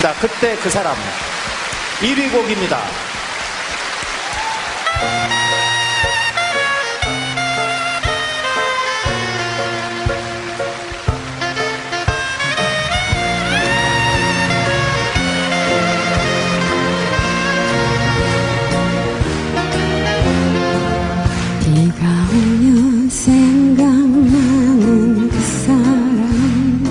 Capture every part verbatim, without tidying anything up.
자, 그때 그 사람 일 위 곡입니다. 비가 오면 생각나는 그 사람,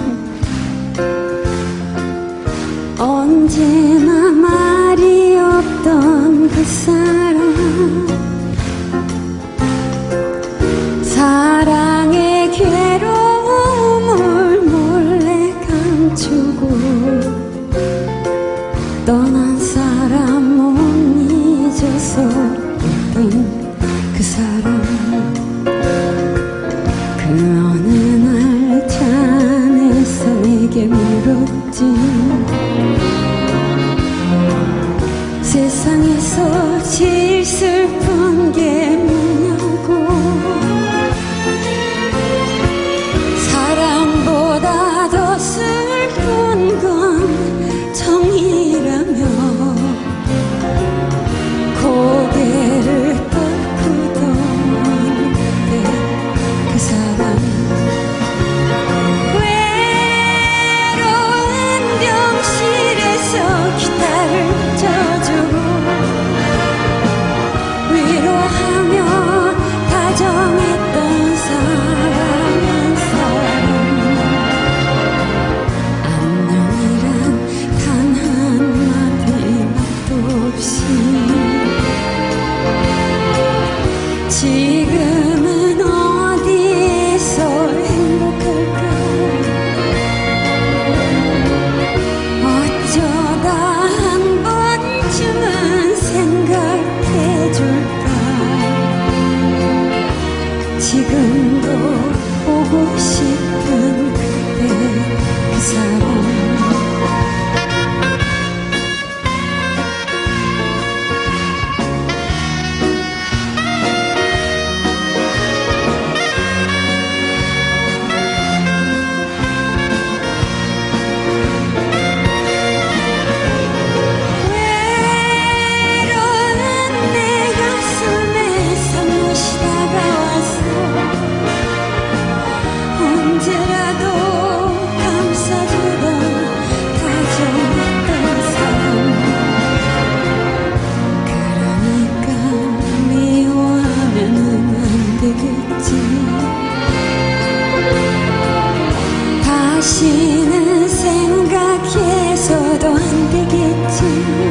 언제나 말이 없던 그 사람, 사랑의 괴로움을 몰래 감추고 떠난 사람 못 잊어서 웃던 그 사람. 그 어느 날 찬에서 내게 물었지, 세상에서 제일 슬픈 게 뭐냐고. 사랑보다 더 슬픈 건 정이라며 고개를 지금은 어디에서 행복할까. 어쩌다 한 번쯤은 생각해줄까. 지금도 보고 싶은 그때 그 사람. 다시는 생각해서도 안 되겠지.